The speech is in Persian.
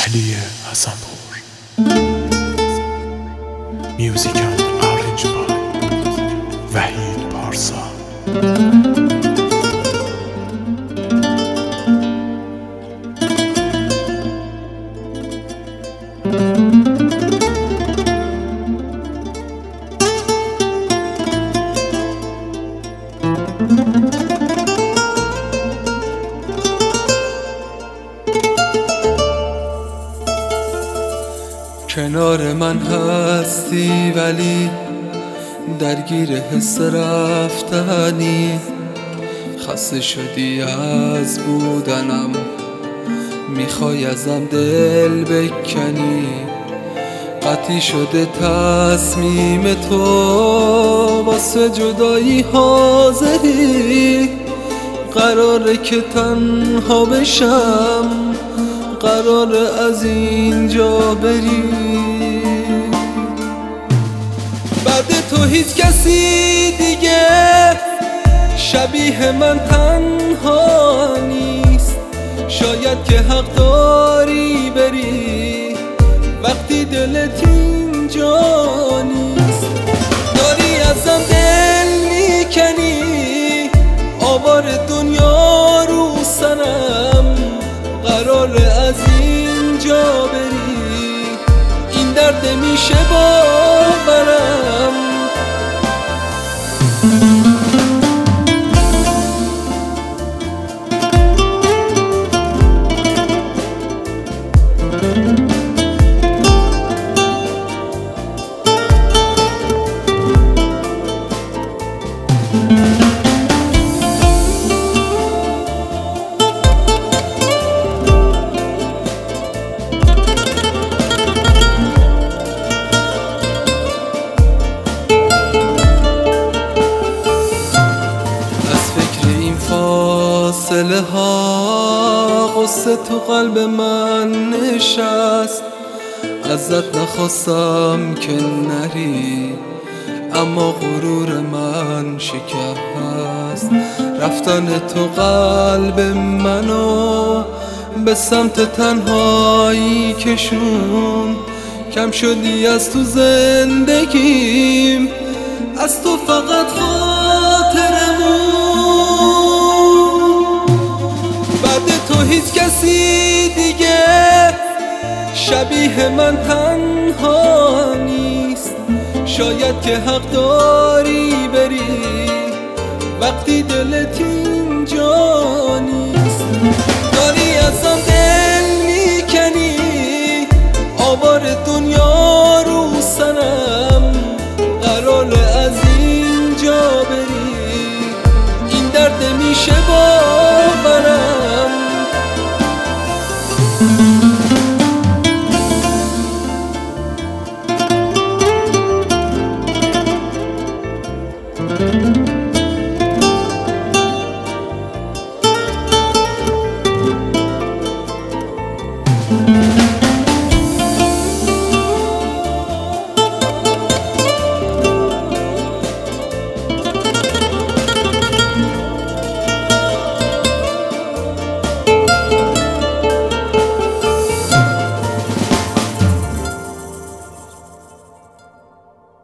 علی حسنپور. میوزیک اند آرنج بای وحید پارسا. کنار من هستی ولی درگیر حس رفتنی، خسته شدی از بودنم، میخوای ازم دل بکنی. قطعی شده تصمیم تو، واسه جدایی حاضری. قراره که تنها بشم، قراره از اینجا بری. بعد تو هیچ کسی دیگه شبیه من تنها نیست. شاید که حق داری بری وقتی دلت اینجا نیست. داری ازم دل میکنی، آوار دنیا رو سرم. قراره از اینجا بری، این درد میشه باورم. فاصله ها قصه تو قلب من نشست. ازت نخواستم که نری، اما غرور من شکست. رفتن تو قلب منو به سمت تنهایی کشون. کم شدی از تو زندگیم، از تو فقط خاطرمون. تو هیچ کسی دیگه شبیه من تنها نیست. شاید که حق داری بری وقتی دلت اینجا نیست. داری ازم دل میکنی، آوار دنیا رو سرم. قراره از اینجا بری، این درد میشه